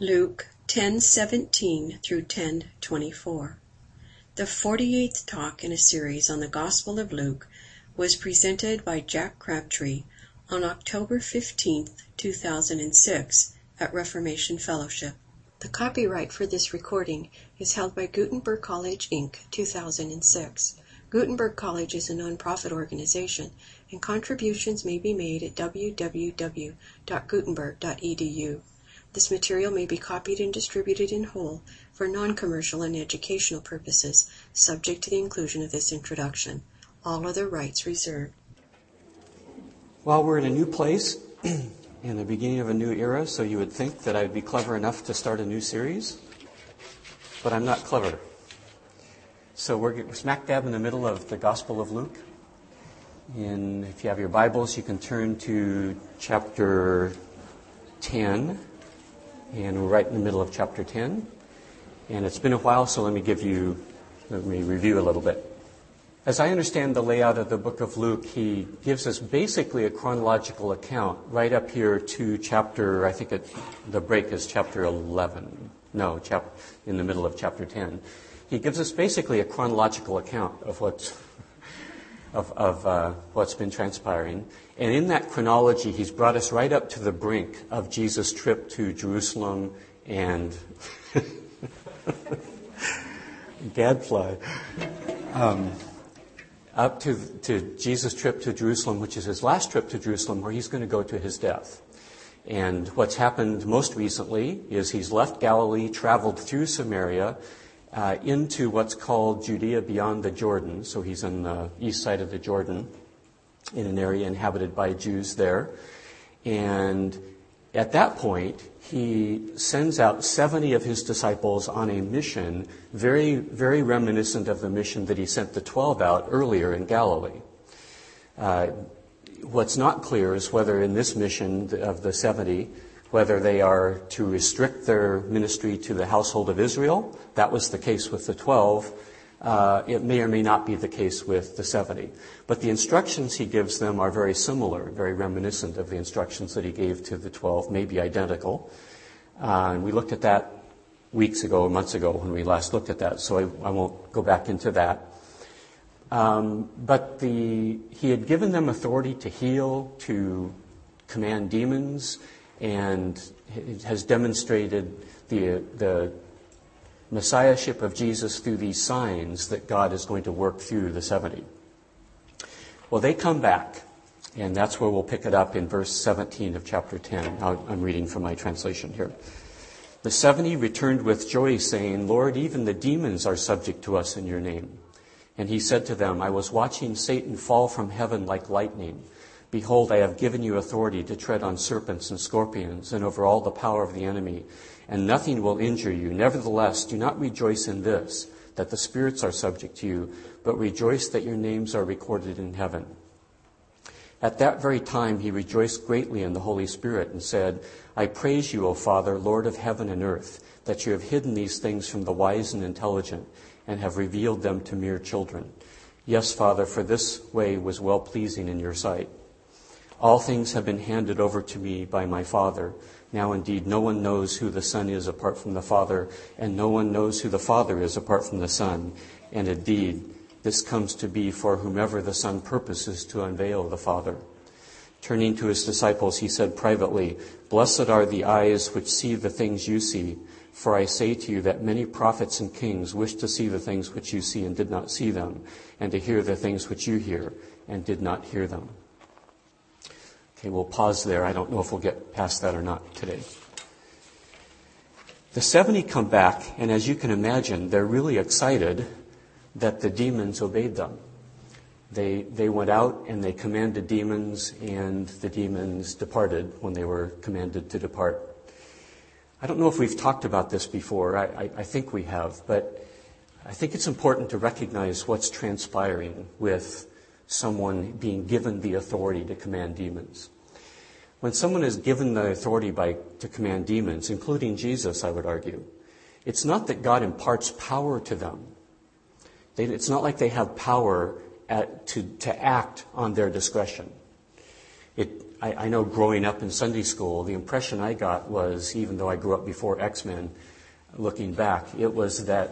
Luke 10:17 through 10:24. The 48th talk in a series on the Gospel of Luke was presented by Jack Crabtree on October 15, 2006 at Reformation Fellowship. The copyright for this recording is held by Gutenberg College, Inc., 2006. Gutenberg College is a nonprofit organization, and contributions may be made at www.gutenberg.edu. This material may be copied and distributed in whole for non-commercial and educational purposes, subject to the inclusion of this introduction. All other rights reserved. Well, we're in a new place, in the beginning of a new era, so you would think that I'd be clever enough to start a new series, but I'm not clever. So we're smack dab in the middle of the Gospel of Luke. And if you have your Bibles, you can turn to chapter 10. And we're right in the middle of chapter 10. And it's been a while, so let me review a little bit. As I understand the layout of the book of Luke, he gives us basically a chronological account right up here to chapter, the break is chapter 11. No, in the middle of chapter 10. He gives us basically a chronological account of what's been transpiring. And in that chronology, he's brought us right up to the brink of Jesus' trip to Jerusalem and gadfly. Up to Jesus' trip to Jerusalem, which is his last trip to Jerusalem, where he's going to go to his death. And what's happened most recently is he's left Galilee, traveled through Samaria, into what's called Judea beyond the Jordan. So he's on the east side of the Jordan, in an area inhabited by Jews there. And at that point, he sends out 70 of his disciples on a mission very, very reminiscent of the mission that he sent the 12 out earlier in Galilee. What's not clear is whether in this mission of the 70, whether they are to restrict their ministry to the household of Israel. That was the case with the 12. It may or may not be the case with the 70. But the instructions he gives them are very similar, very reminiscent of the instructions that he gave to the 12, maybe identical. And we looked at that months ago when we last looked at that, so I won't go back into that. But he had given them authority to heal, to command demons, and has demonstrated the messiahship of Jesus through these signs that God is going to work through the 70. Well, they come back, and that's where we'll pick it up in verse 17 of chapter 10. I'm reading from my translation here. The 70 returned with joy, saying, "Lord, even the demons are subject to us in your name." And he said to them, "I was watching Satan fall from heaven like lightning. Behold, I have given you authority to tread on serpents and scorpions and over all the power of the enemy, and nothing will injure you. Nevertheless, do not rejoice in this, that the spirits are subject to you, but rejoice that your names are recorded in heaven." At that very time he rejoiced greatly in the Holy Spirit and said, "I praise you, O Father, Lord of heaven and earth, that you have hidden these things from the wise and intelligent and have revealed them to mere children. Yes, Father, for this way was well-pleasing in your sight. All things have been handed over to me by my Father. Now indeed no one knows who the Son is apart from the Father, and no one knows who the Father is apart from the Son. And indeed this comes to be for whomever the Son purposes to unveil the Father." Turning to his disciples, he said privately, "Blessed are the eyes which see the things you see. For I say to you that many prophets and kings wished to see the things which you see and did not see them, and to hear the things which you hear and did not hear them." Okay, we'll pause there. I don't know if we'll get past that or not today. The 70 come back, and as you can imagine, they're really excited that the demons obeyed them. They went out and they commanded demons, and the demons departed when they were commanded to depart. I don't know if we've talked about this before. I think we have, but I think it's important to recognize what's transpiring with someone being given the authority to command demons. When someone is given the authority to command demons, including Jesus, I would argue, it's not that God imparts power to them. It's not like they have power to act on their discretion. I know growing up in Sunday school, the impression I got was, even though I grew up before X-Men, looking back, it was that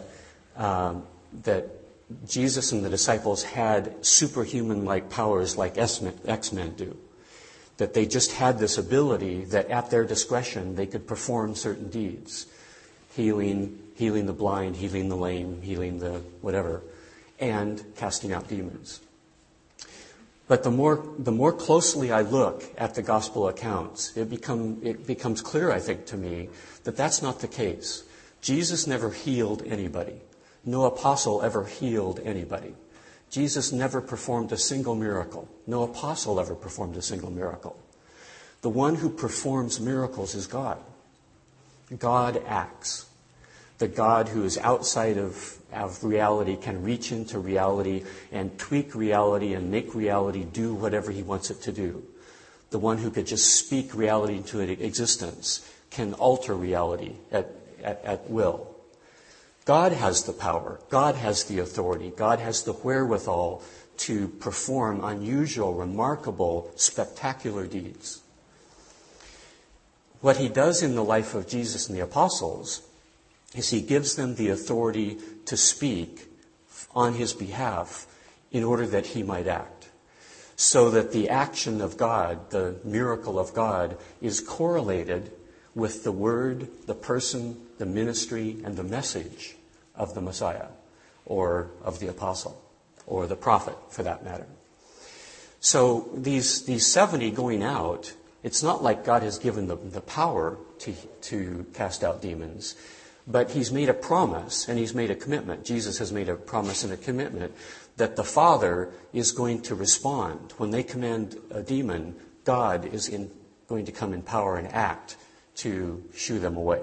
Jesus and the disciples had superhuman-like powers like X-Men do. That they just had this ability that at their discretion they could perform certain deeds. Healing the blind, healing the lame, healing the whatever, and casting out demons. But the more closely I look at the gospel accounts, it becomes clear, I think, to me, that that's not the case. Jesus never healed anybody. No apostle ever healed anybody. Jesus never performed a single miracle. No apostle ever performed a single miracle. The one who performs miracles is God. God acts. The God who is outside of reality can reach into reality and tweak reality and make reality do whatever he wants it to do. The one who could just speak reality into existence can alter reality at will. God has the power. God has the authority. God has the wherewithal to perform unusual, remarkable, spectacular deeds. What he does in the life of Jesus and the apostles is he gives them the authority to speak on his behalf in order that he might act. So that the action of God, the miracle of God, is correlated with the word, the person, the ministry, and the message of the Messiah, or of the apostle, or the prophet, for that matter. So these 70 going out, it's not like God has given them the power to cast out demons, but he's made a promise and he's made a commitment. Jesus has made a promise and a commitment that the Father is going to respond. When they command a demon, God is going to come in power and act to shoo them away.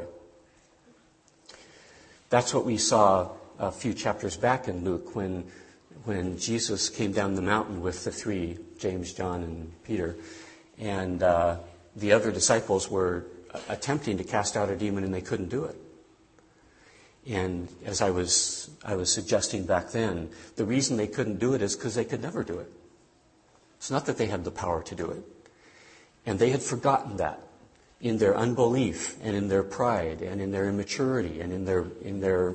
That's what we saw a few chapters back in Luke when Jesus came down the mountain with the three, James, John, and Peter, and the other disciples were attempting to cast out a demon and they couldn't do it. And as I was suggesting back then, the reason they couldn't do it is because they could never do it. It's not that they had the power to do it. And they had forgotten that in their unbelief and in their pride and in their immaturity and in their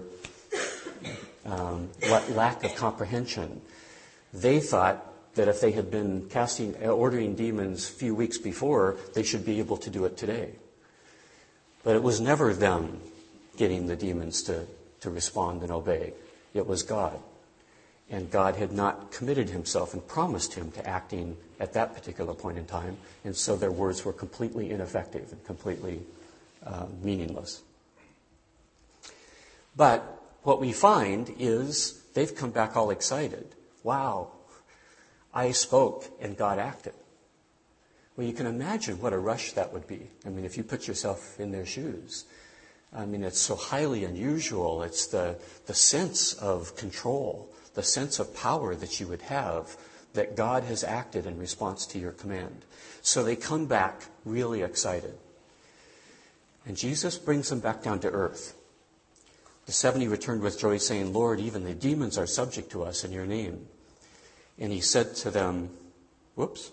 lack of comprehension. They thought that if they had been ordering demons a few weeks before, they should be able to do it today. But it was never them getting the demons to respond and obey. It was God. And God had not committed himself and promised him to acting at that particular point in time. And so their words were completely ineffective and completely meaningless. But what we find is they've come back all excited. Wow, I spoke and God acted. Well, you can imagine what a rush that would be. I mean, if you put yourself in their shoes. I mean, it's so highly unusual. It's the sense of control, the sense of power that you would have that God has acted in response to your command. So they come back really excited. And Jesus brings them back down to earth. The 70 returned with joy, saying, Lord, even the demons are subject to us in your name. And he said to them, whoops.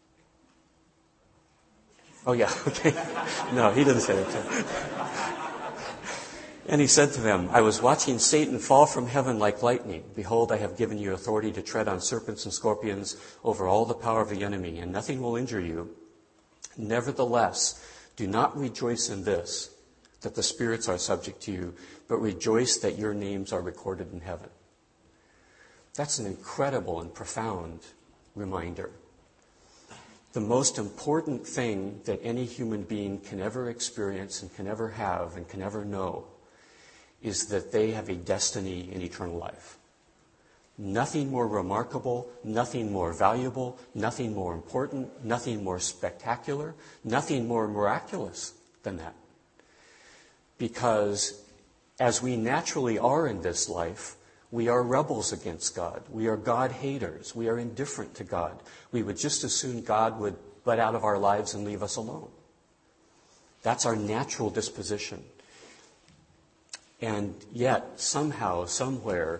Oh, yeah, okay. No, he didn't say that. And he said to them, I was watching Satan fall from heaven like lightning. Behold, I have given you authority to tread on serpents and scorpions over all the power of the enemy, and nothing will injure you. Nevertheless, do not rejoice in this, that the spirits are subject to you, but rejoice that your names are recorded in heaven. That's an incredible and profound reminder. The most important thing that any human being can ever experience and can ever have and can ever know is that they have a destiny in eternal life. Nothing more remarkable, nothing more valuable, nothing more important, nothing more spectacular, nothing more miraculous than that. Because as we naturally are in this life, we are rebels against God. We are God haters. We are indifferent to God. We would just as soon God would butt out of our lives and leave us alone. That's our natural disposition. And yet, somehow, somewhere,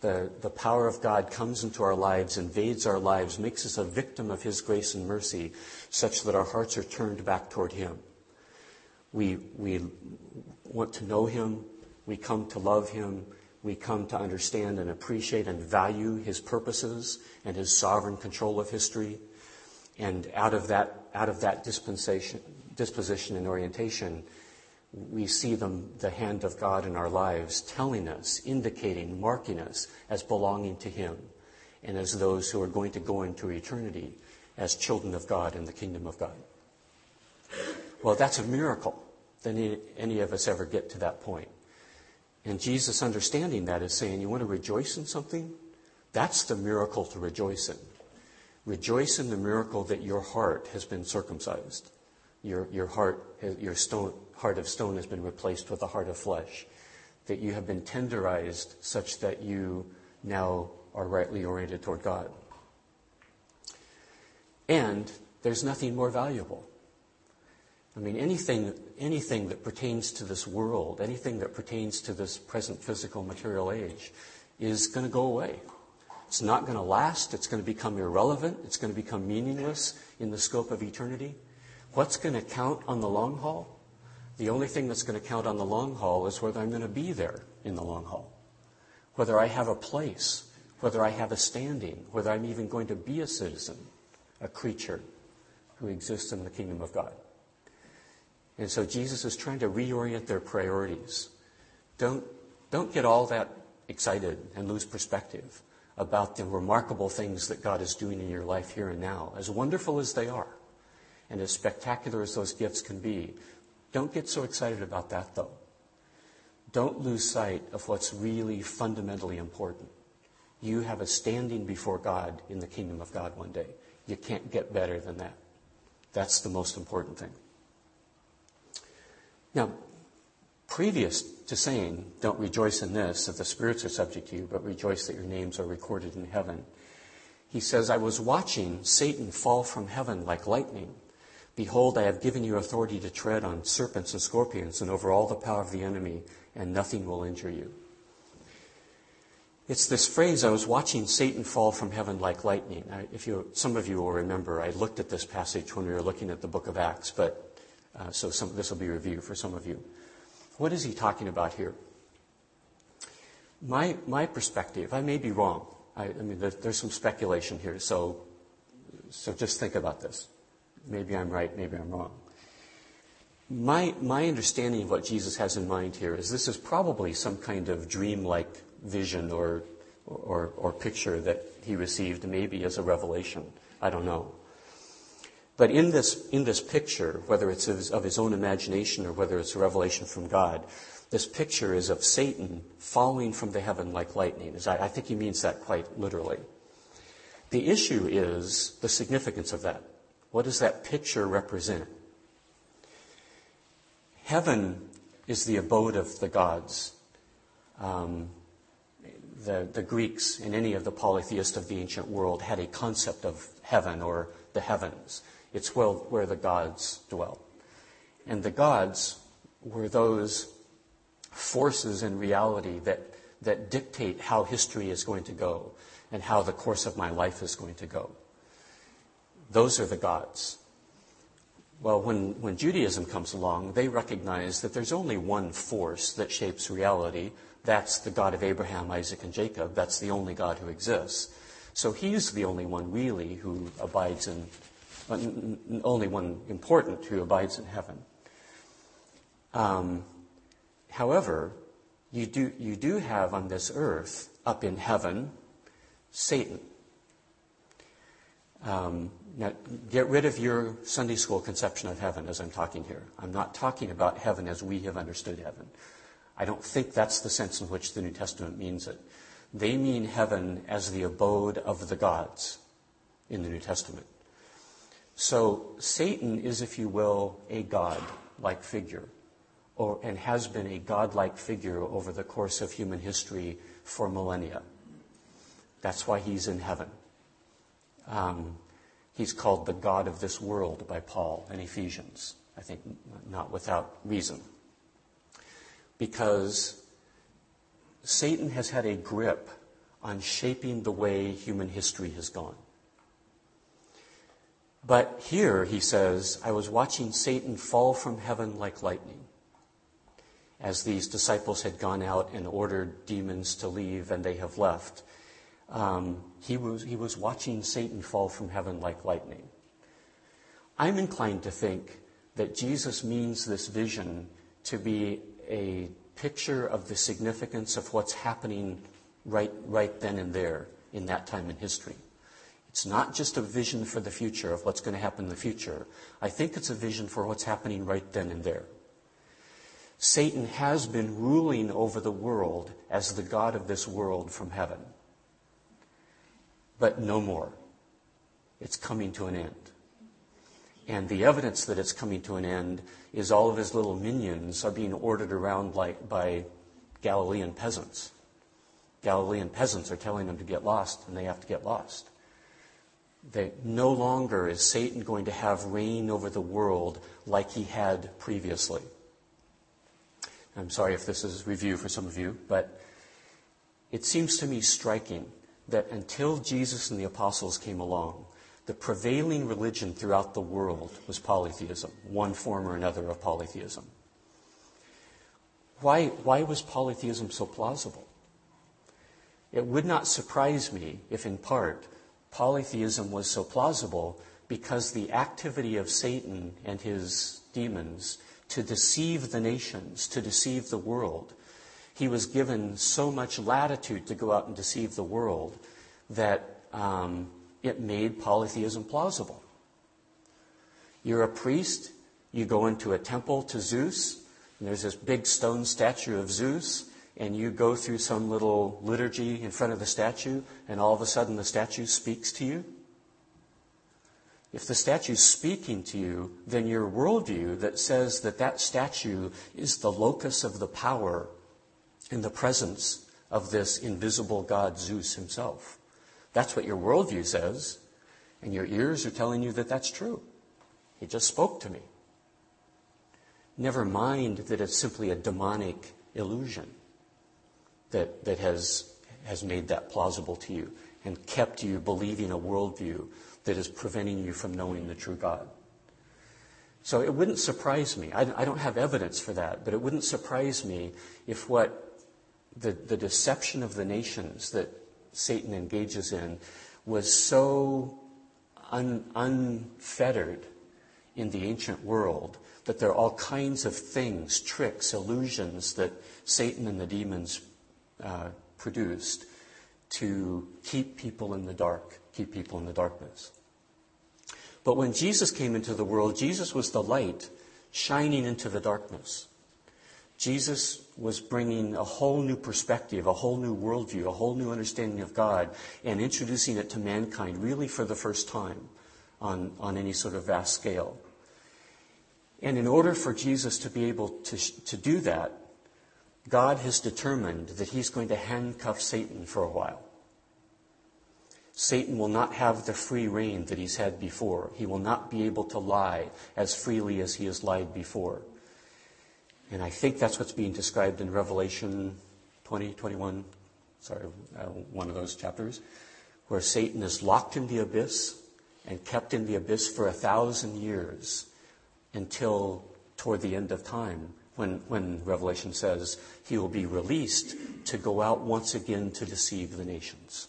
the power of God comes into our lives, invades our lives, makes us a victim of his grace and mercy, such that our hearts are turned back toward him. We want to know him. We come to love him. We come to understand and appreciate and value his purposes and his sovereign control of history. And out of that disposition and orientation, we see the hand of God in our lives, telling us, indicating, marking us as belonging to him and as those who are going to go into eternity as children of God in the kingdom of God. Well, that's a miracle that any of us ever get to that point. And Jesus, understanding that, is saying, you want to rejoice in something? That's the miracle to rejoice in. Rejoice in the miracle that your heart has been circumcised. Your heart of stone has been replaced with a heart of flesh. That you have been tenderized such that you now are rightly oriented toward God. And there's nothing more valuable. I mean, anything that pertains to this world, anything that pertains to this present physical material age is going to go away. It's not going to last. It's going to become irrelevant. It's going to become meaningless in the scope of eternity. What's going to count on the long haul? The only thing that's going to count on the long haul is whether I'm going to be there in the long haul, whether I have a place, whether I have a standing, whether I'm even going to be a citizen, a creature who exists in the kingdom of God. And so Jesus is trying to reorient their priorities. Don't get all that excited and lose perspective about the remarkable things that God is doing in your life here and now, as wonderful as they are, and as spectacular as those gifts can be. Don't get so excited about that, though. Don't lose sight of what's really fundamentally important. You have a standing before God in the kingdom of God one day. You can't get better than that. That's the most important thing. Now, previous to saying, don't rejoice in this, that the spirits are subject to you, but rejoice that your names are recorded in heaven, he says, I was watching Satan fall from heaven like lightning. Behold, I have given you authority to tread on serpents and scorpions and over all the power of the enemy, and nothing will injure you. It's this phrase, I was watching Satan fall from heaven like lightning. Some of you will remember, I looked at this passage when we were looking at the book of Acts, but so this will be review for some of you. What is he talking about here? My perspective, I may be wrong. I mean, there's some speculation here, so just think about this. Maybe I'm right, maybe I'm wrong. My understanding of what Jesus has in mind here is this is probably some kind of dream-like vision or picture that he received, maybe as a revelation. I don't know. But in this picture, whether it's of his own imagination or whether it's a revelation from God, this picture is of Satan falling from the heaven like lightning. I think he means that quite literally. The issue is the significance of that. What does that picture represent? Heaven is the abode of the gods. The Greeks and any of the polytheists of the ancient world had a concept of heaven or the heavens. It's where the gods dwell. And the gods were those forces in reality that dictate how history is going to go and how the course of my life is going to go. Those are the gods. Well, when Judaism comes along, they recognize that there's only one force that shapes reality. That's the God of Abraham, Isaac, and Jacob. That's the only God who exists. So he's the only one really who abides in, only one important who abides in heaven. However, you do have on this earth, up in heaven, Satan. Now, get rid of your Sunday school conception of heaven as I'm talking here. I'm not talking about heaven as we have understood heaven. I don't think that's the sense in which the New Testament means it. They mean heaven as the abode of the gods in the New Testament. So Satan is, if you will, a god-like figure, and has been a god-like figure over the course of human history for millennia. That's why he's in heaven. He's called the God of this world by Paul in Ephesians, I think not without reason. Because Satan has had a grip on shaping the way human history has gone. But here, he says, I was watching Satan fall from heaven like lightning. As these disciples had gone out and ordered demons to leave, and they have left, he was watching Satan fall from heaven like lightning. I'm inclined to think that Jesus means this vision to be a picture of the significance of what's happening right then and there in that time in history. It's not just a vision for the future of what's going to happen in the future. I think it's a vision for what's happening right then and there. Satan has been ruling over the world as the god of this world from heaven. But no more. It's coming to an end. And the evidence that it's coming to an end is all of his little minions are being ordered around by Galilean peasants. Galilean peasants are telling them to get lost, and they have to get lost. No longer is Satan going to have reign over the world like he had previously. I'm sorry if this is review for some of you, but it seems to me striking that until Jesus and the apostles came along, the prevailing religion throughout the world was polytheism, one form or another of polytheism. Why was polytheism so plausible? It would not surprise me if, in part, polytheism was so plausible because the activity of Satan and his demons to deceive the nations, to deceive the world, he was given so much latitude to go out and deceive the world that it made polytheism plausible. You're a priest, you go into a temple to Zeus, and there's this big stone statue of Zeus, and you go through some little liturgy in front of the statue, and all of a sudden the statue speaks to you. If the statue's speaking to you, then your worldview that says that statue is the locus of the power and the presence of this invisible god Zeus himself. That's what your worldview says, and your ears are telling you that that's true. He just spoke to me. Never mind that it's simply a demonic illusion that has made that plausible to you and kept you believing a worldview that is preventing you from knowing the true God. So it wouldn't surprise me. I don't have evidence for that, but it wouldn't surprise me if what the deception of the nations that Satan engages in was so unfettered in the ancient world that there are all kinds of things, tricks, illusions that Satan and the demons produced to keep people in the dark, keep people in the darkness. But when Jesus came into the world, Jesus was the light shining into the darkness. Jesus was bringing a whole new perspective, a whole new worldview, a whole new understanding of God, and introducing it to mankind really for the first time on any sort of vast scale. And in order for Jesus to be able to do that, God has determined that he's going to handcuff Satan for a while. Satan will not have the free reign that he's had before. He will not be able to lie as freely as he has lied before. And I think that's what's being described in Revelation 20, 21, one of those chapters, where Satan is locked in the abyss and kept in the abyss for 1,000 years until toward the end of time, when Revelation says he will be released to go out once again to deceive the nations.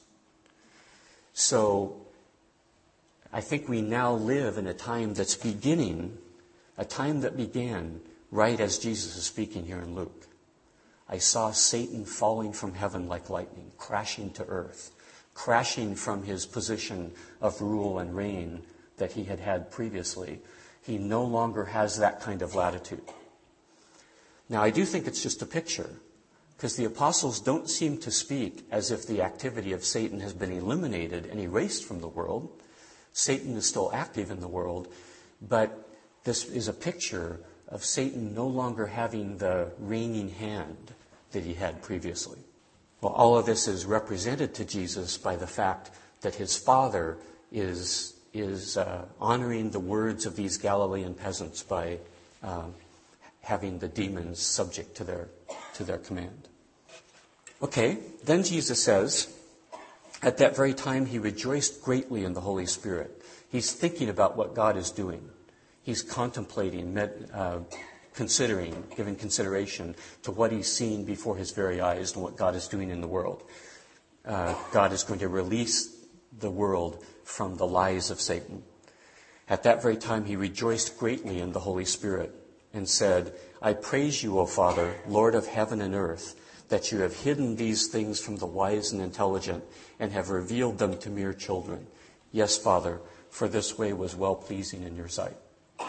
So I think we now live in a time that's beginning, a time that began right as Jesus is speaking here in Luke. I saw Satan falling from heaven like lightning, crashing to earth, crashing from his position of rule and reign that he had had previously. He no longer has that kind of latitude. Now, I do think it's just a picture, because the apostles don't seem to speak as if the activity of Satan has been eliminated and erased from the world. Satan is still active in the world, but this is a picture of Satan no longer having the reigning hand that he had previously. Well, all of this is represented to Jesus by the fact that his Father is honoring the words of these Galilean peasants by having the demons subject to their command. Okay, then Jesus says, At that very time, he rejoiced greatly in the Holy Spirit. He's thinking about what God is doing. He's contemplating, considering, giving consideration to what he's seen before his very eyes and what God is doing in the world. God is going to release the world from the lies of Satan. At that very time, he rejoiced greatly in the Holy Spirit and said, I praise you, O Father, Lord of heaven and earth, that you have hidden these things from the wise and intelligent and have revealed them to mere children. Yes, Father, for this way was well-pleasing in your sight.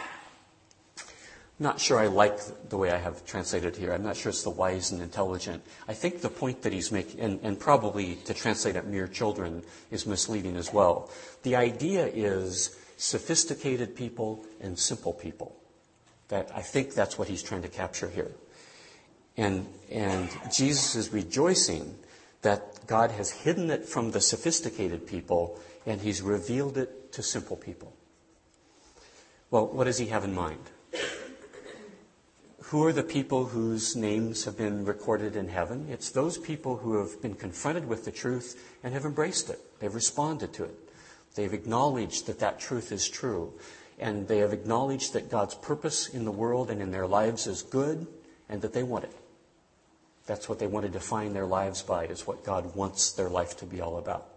I'm not sure I like the way I have translated here. I'm not sure it's the wise and intelligent. I think the point that he's making, and probably to translate it mere children, is misleading as well. The idea is sophisticated people and simple people. I think that's what he's trying to capture here. And Jesus is rejoicing that God has hidden it from the sophisticated people and he's revealed it to simple people. Well, what does he have in mind? Who are the people whose names have been recorded in heaven? It's those people who have been confronted with the truth and have embraced it. They've responded to it. They've acknowledged that that truth is true. And they have acknowledged that God's purpose in the world and in their lives is good and that they want it. That's what they want to define their lives by, is what God wants their life to be all about.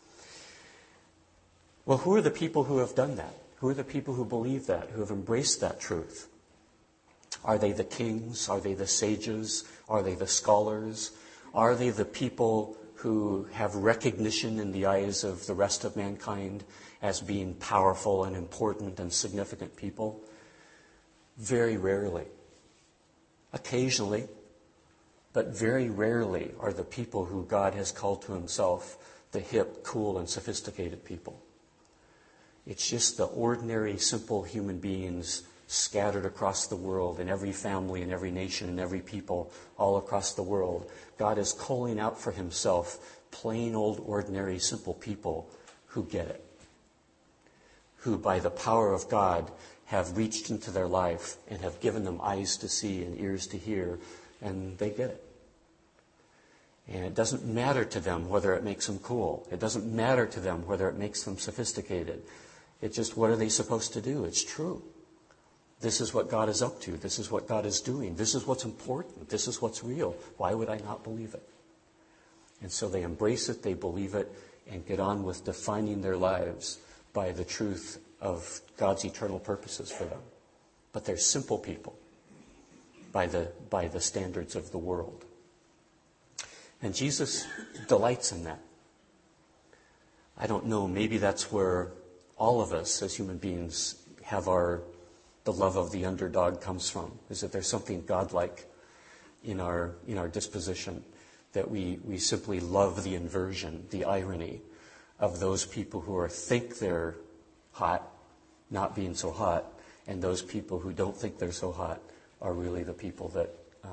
Well, who are the people who have done that? Who are the people who believe that, who have embraced that truth? Are they the kings? Are they the sages? Are they the scholars? Are they the people who have recognition in the eyes of the rest of mankind as being powerful and important and significant people? Very rarely. Occasionally, but very rarely are the people who God has called to himself the hip, cool, and sophisticated people. It's just the ordinary, simple human beings scattered across the world, in every family, in every nation, in every people, all across the world. God is calling out for himself plain, old, ordinary, simple people who get it, who by the power of God have reached into their life and have given them eyes to see and ears to hear, and they get it. And it doesn't matter to them whether it makes them cool. It doesn't matter to them whether it makes them sophisticated. It's just, what are they supposed to do? It's true. This is what God is up to. This is what God is doing. This is what's important. This is what's real. Why would I not believe it? And so they embrace it, they believe it, and get on with defining their lives by the truth of God's eternal purposes for them. But they're simple people by the standards of the world. And Jesus delights in that. I don't know, maybe that's where all of us as human beings have the love of the underdog comes from, is that there's something godlike in our disposition, that we simply love the inversion, the irony of those people who think they're hot, not being so hot, and those people who don't think they're so hot are really the people that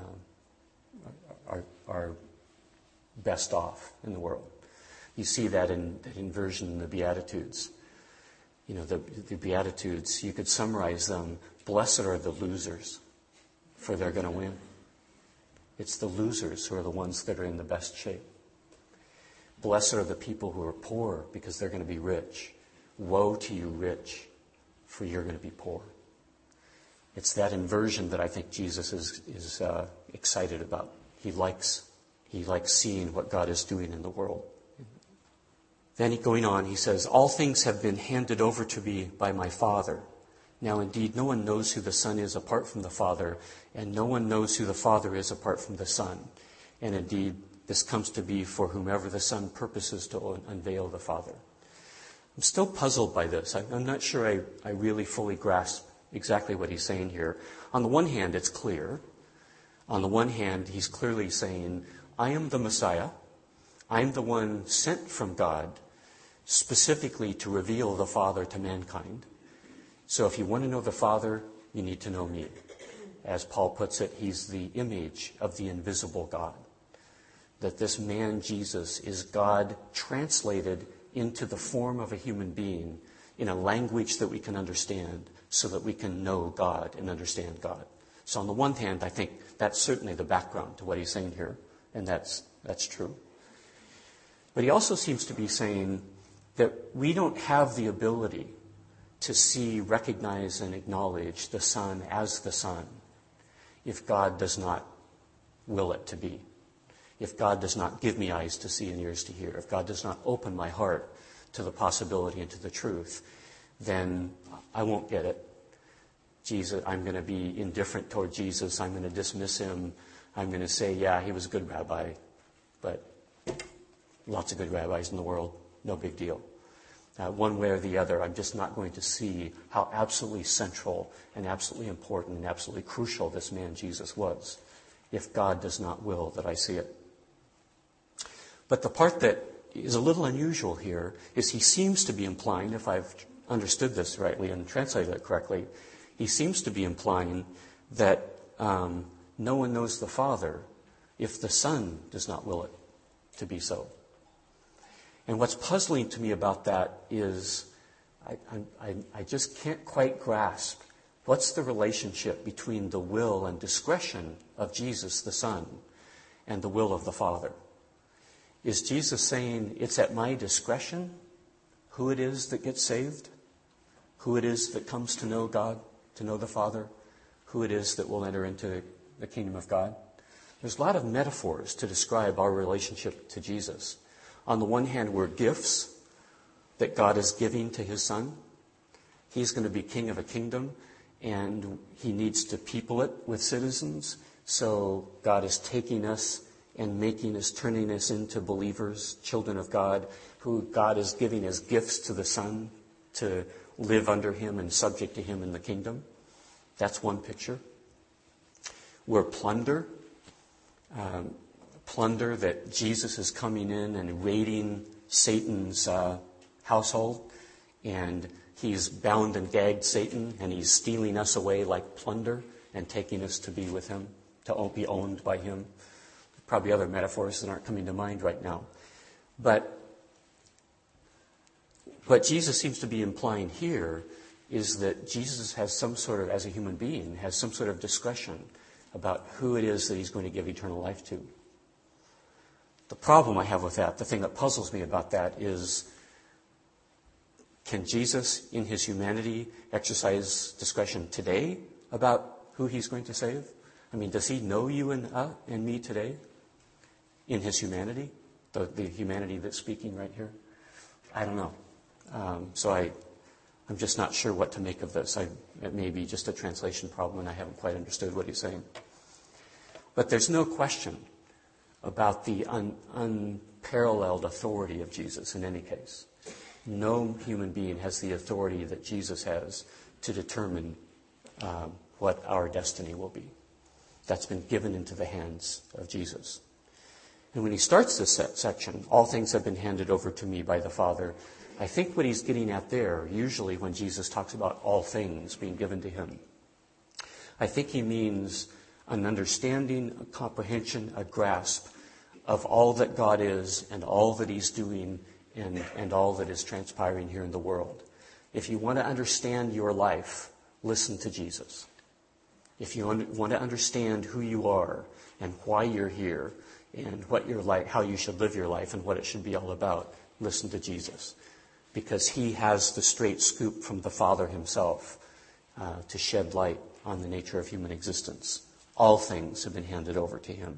are best off in the world. You see that in inversion in the Beatitudes. You know, the Beatitudes, you could summarize them: blessed are the losers, for they're going to win. It's the losers who are the ones that are in the best shape. Blessed are the people who are poor, because they're going to be rich. Woe to you, rich, for you're going to be poor. It's that inversion that I think Jesus is excited about. He likes seeing what God is doing in the world. Then going on, he says, all things have been handed over to me by my Father. Now indeed, no one knows who the Son is apart from the Father, and no one knows who the Father is apart from the Son. And indeed, this comes to be for whomever the Son purposes to unveil the Father. I'm still puzzled by this. I'm not sure I really fully grasp exactly what he's saying here. On the one hand, it's clear. On the one hand, he's clearly saying, I am the Messiah. I'm the one sent from God specifically to reveal the Father to mankind. So if you want to know the Father, you need to know me. As Paul puts it, he's the image of the invisible God. That this man, Jesus, is God translated into the form of a human being in a language that we can understand, so that we can know God and understand God. So on the one hand, I think that's certainly the background to what he's saying here, and that's true. But he also seems to be saying that we don't have the ability to see, recognize, and acknowledge the Son as the Son if God does not will it to be. If God does not give me eyes to see and ears to hear, if God does not open my heart to the possibility and to the truth, then I won't get it. Jesus, I'm going to be indifferent toward Jesus. I'm going to dismiss him. I'm going to say, yeah, he was a good rabbi, but lots of good rabbis in the world, no big deal. One way or the other, I'm just not going to see how absolutely central and absolutely important and absolutely crucial this man Jesus was, if God does not will that I see it. But the part that is a little unusual here is he seems to be implying, if I've understood this rightly and translated it correctly, he seems to be implying that no one knows the Father if the Son does not will it to be so. And what's puzzling to me about that is I just can't quite grasp what's the relationship between the will and discretion of Jesus the Son and the will of the Father. Is Jesus saying it's at my discretion who it is that gets saved, who it is that comes to know God, to know the Father, who it is that will enter into the kingdom of God? There's a lot of metaphors to describe our relationship to Jesus. On the one hand, we're gifts that God is giving to his Son. He's going to be king of a kingdom, and he needs to people it with citizens. So God is taking us and making us, turning us into believers, children of God, who God is giving as gifts to the Son to live under him and subject to him in the kingdom. That's one picture. We're plunder. Plunder that Jesus is coming in and raiding Satan's household, and he's bound and gagged Satan, and he's stealing us away like plunder and taking us to be with him, to be owned by him. Probably other metaphors that aren't coming to mind right now. But what Jesus seems to be implying here is that Jesus has some sort of, as a human being, has some sort of discretion about who it is that he's going to give eternal life to. The problem I have with that, the thing that puzzles me about that is, can Jesus in his humanity exercise discretion today about who he's going to save? I mean, does he know you and me today in his humanity, the humanity that's speaking right here? I don't know. So I'm just not sure what to make of this. It may be just a translation problem and I haven't quite understood what he's saying. But there's no question about the unparalleled authority of Jesus in any case. No human being has the authority that Jesus has to determine what our destiny will be. That's been given into the hands of Jesus. And when he starts this section, all things have been handed over to me by the Father, I think what he's getting at there, usually when Jesus talks about all things being given to him, I think he means an understanding, a comprehension, a grasp of all that God is and all that he's doing and all that is transpiring here in the world. If you want to understand your life, listen to Jesus. If you want to understand who you are and why you're here and what your life, how you should live your life and what it should be all about, listen to Jesus. Because he has the straight scoop from the Father himself to shed light on the nature of human existence. All things have been handed over to him.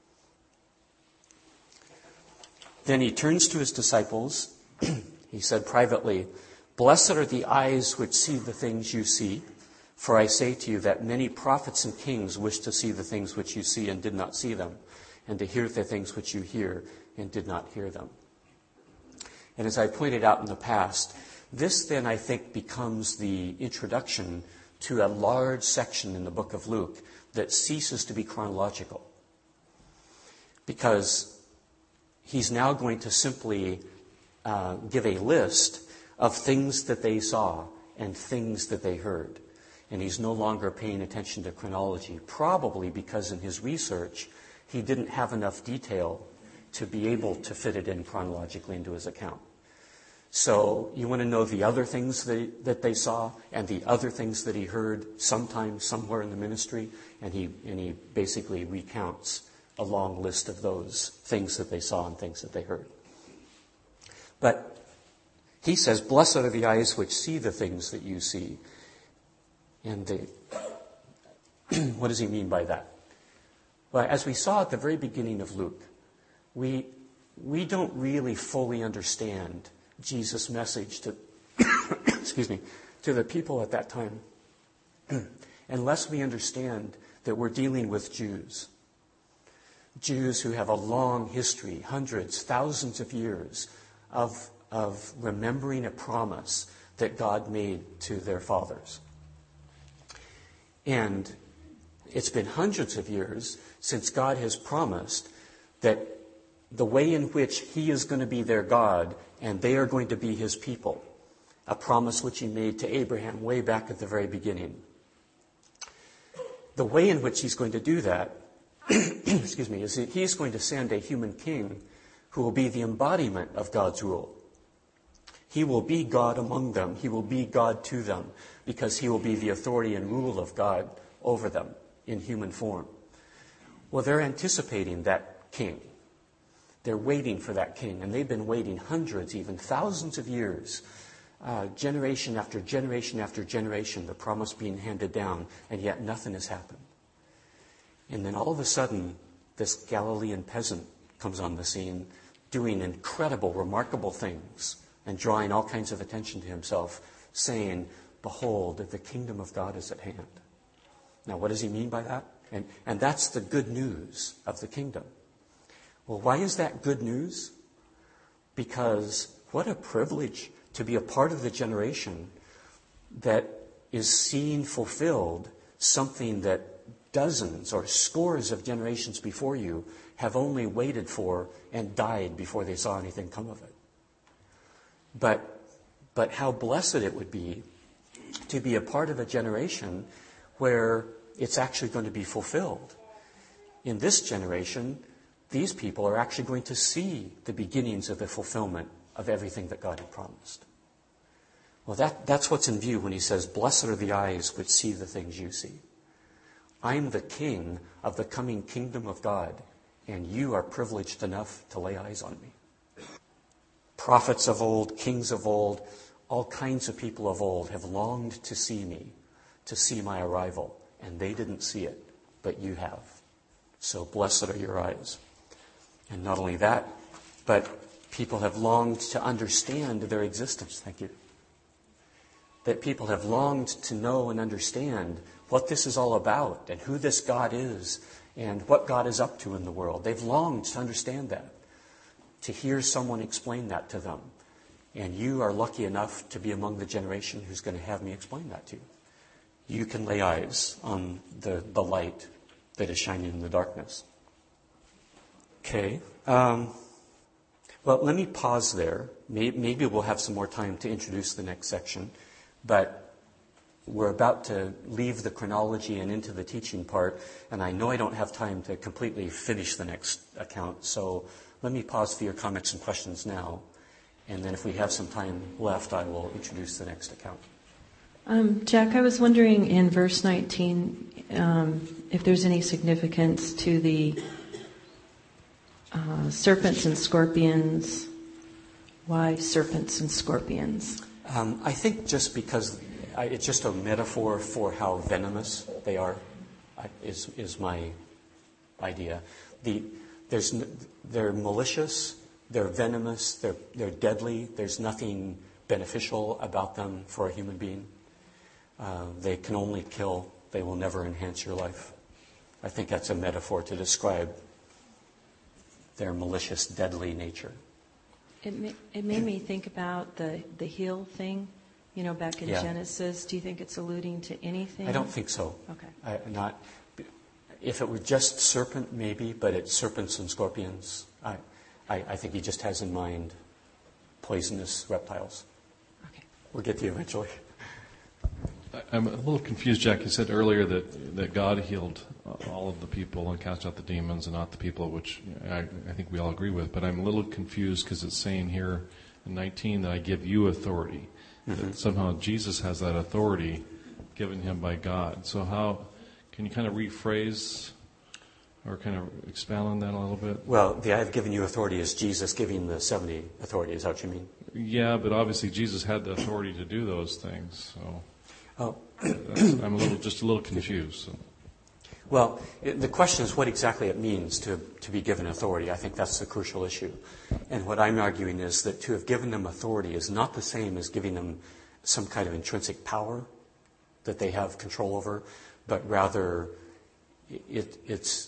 Then he turns to his disciples. He said privately, "Blessed are the eyes which see the things you see. For I say to you that many prophets and kings wished to see the things which you see and did not see them, and to hear the things which you hear and did not hear them." And as I pointed out in the past, this then I think becomes the introduction to a large section in the book of Luke that ceases to be chronological. Because he's now going to simply give a list of things that they saw and things that they heard. And he's no longer paying attention to chronology, probably because in his research he didn't have enough detail to be able to fit it in chronologically into his account. So you want to know the other things that they saw and the other things that he heard sometime, somewhere in the ministry, and he basically recounts a long list of those things that they saw and things that they heard. But he says, blessed are the eyes which see the things that you see. And what does he mean by that? Well, as we saw at the very beginning of Luke, we don't really fully understand Jesus' message to to the people at that time unless we understand that we're dealing with Jews who have a long history, hundreds, thousands of years of remembering a promise that God made to their fathers. And it's been hundreds of years since God has promised that the way in which he is going to be their God and they are going to be his people, a promise which he made to Abraham way back at the very beginning. The way in which he's going to do that, is that he's going to send a human king who will be the embodiment of God's rule. He will be God among them. He will be God to them because he will be the authority and rule of God over them in human form. Well, they're anticipating that king. They're waiting for that king, and they've been waiting hundreds, even thousands of years, generation after generation after generation, the promise being handed down, and yet nothing has happened. And then all of a sudden, this Galilean peasant comes on the scene, doing incredible, remarkable things, and drawing all kinds of attention to himself, saying, behold, the kingdom of God is at hand. Now, what does he mean by that? And that's the good news of the kingdom. Well, why is that good news? Because what a privilege to be a part of the generation that is seeing fulfilled something that dozens or scores of generations before you have only waited for and died before they saw anything come of it. But how blessed it would be to be a part of a generation where it's actually going to be fulfilled. In this generation, these people are actually going to see the beginnings of the fulfillment of everything that God had promised. Well, that's what's in view when he says, blessed are the eyes which see the things you see. I'm the king of the coming kingdom of God, and you are privileged enough to lay eyes on me. Prophets of old, kings of old, all kinds of people of old have longed to see me, to see my arrival, and they didn't see it, but you have. So blessed are your eyes. And not only that, but people have longed to understand their existence. Thank you. That people have longed to know and understand what this is all about and who this God is and what God is up to in the world. They've longed to understand that, to hear someone explain that to them. And you are lucky enough to be among the generation who's going to have me explain that to you. You can lay eyes on the light that is shining in the darkness. Okay. Well, let me pause there. Maybe we'll have some more time to introduce the next section. But we're about to leave the chronology and into the teaching part, and I know I don't have time to completely finish the next account. So let me pause for your comments and questions now, and then if we have some time left, I will introduce the next account. Jack, I was wondering in verse 19 if there's any significance to the serpents and scorpions. Why serpents and scorpions? I think just because it's just a metaphor for how venomous they are, is my idea. They're malicious, they're venomous, they're deadly. There's nothing beneficial about them for a human being. They can only kill. They will never enhance your life. I think that's a metaphor to describe their malicious, deadly nature. It made me think about the heel thing, back in Genesis. Do you think it's alluding to anything? I don't think so. Okay. If it were just serpent, maybe, but it's serpents and scorpions. I think he just has in mind poisonous reptiles. Okay. We'll get to you eventually. I'm a little confused, Jack. You said earlier that God healed all of the people and cast out the demons and not the people, which I think we all agree with. But I'm a little confused because it's saying here in 19 that I give you authority. Mm-hmm. That somehow Jesus has that authority given him by God. So how can you kind of rephrase or kind of expound on that a little bit? Well, the I have given you authority is Jesus giving the 70 authority. Is that what you mean? Yeah, but obviously Jesus had the authority to do those things. So I'm just a little confused. So. Well, the question is what exactly it means to be given authority. I think that's the crucial issue. And what I'm arguing is that to have given them authority is not the same as giving them some kind of intrinsic power that they have control over, but rather it's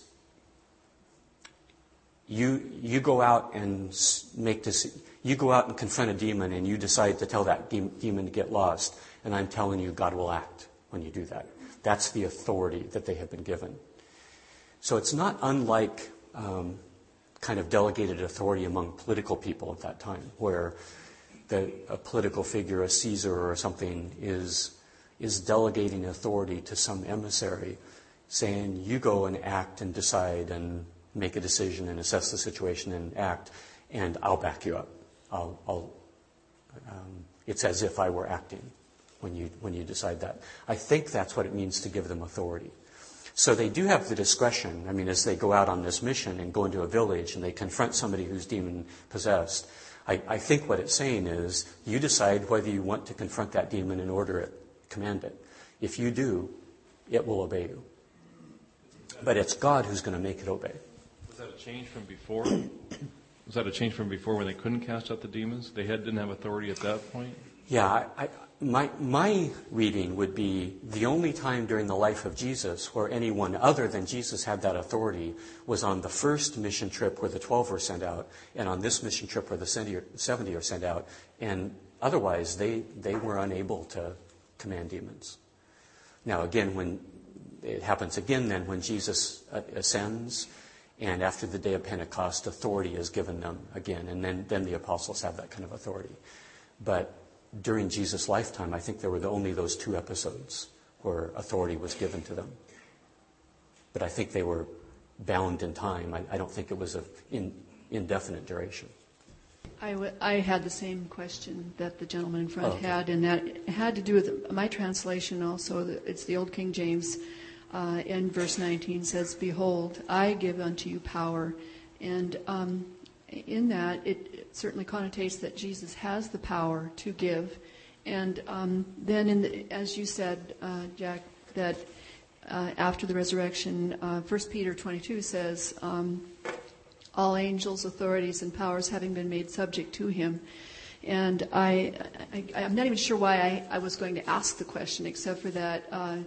you go out and you go out and confront a demon and you decide to tell that demon to get lost, and I'm telling you God will act when you do that. That's the authority that they have been given. So it's not unlike kind of delegated authority among political people at that time, where a political figure, a Caesar or something, is delegating authority to some emissary, saying, you go and act and decide and make a decision and assess the situation and act, and I'll back you up. It's as if I were acting when you decide that. I think that's what it means to give them authority. So they do have the discretion. I mean, as they go out on this mission and go into a village and they confront somebody who's demon-possessed, I think what it's saying is, you decide whether you want to confront that demon and order it, command it. If you do, it will obey you. But it's God who's going to make it obey. Was that a change from before? Was that a change from before when they couldn't cast out the demons? They didn't have authority at that point? Yeah, my reading would be the only time during the life of Jesus where anyone other than Jesus had that authority was on the first mission trip where the 12 were sent out, and on this mission trip where the 70 are sent out. And otherwise, they were unable to command demons. Now, again, when it happens again then when Jesus ascends, and after the day of Pentecost, authority is given them again, and then the apostles have that kind of authority. But during Jesus' lifetime, I think there were only those 2 episodes where authority was given to them. But I think they were bound in time. I don't think it was of indefinite duration. I had the same question that the gentleman in front had, and that had to do with my translation also. It's the Old King James. In verse 19 says, "Behold, I give unto you power." And in that, it certainly connotates that Jesus has the power to give. And then, as you said, Jack, that after the resurrection, 1 Peter 22 says, all angels, authorities, and powers having been made subject to him. And I'm not even sure why I was going to ask the question, except for that,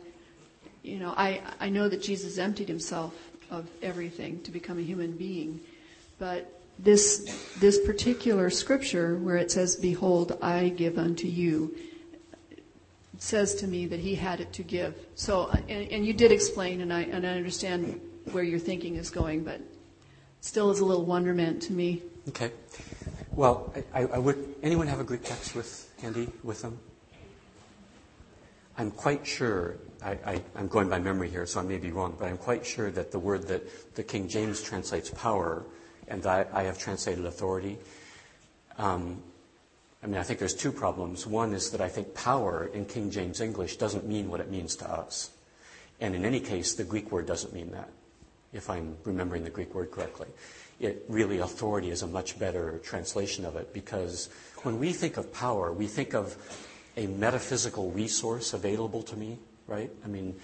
I know that Jesus emptied himself of everything to become a human being. But this particular scripture where it says, "Behold, I give unto you," says to me that he had it to give. So, and you did explain, and I understand where your thinking is going, but still is a little wonderment to me. Okay. Well, I would. Anyone have a Greek text handy with them? I'm quite sure. I'm going by memory here, so I may be wrong, but I'm quite sure that the word that the King James translates power, and I have translated authority. I think there's 2 problems. One is that I think power in King James English doesn't mean what it means to us. And in any case, the Greek word doesn't mean that, if I'm remembering the Greek word correctly. Authority is a much better translation of it, because when we think of power, we think of a metaphysical resource available to me, right?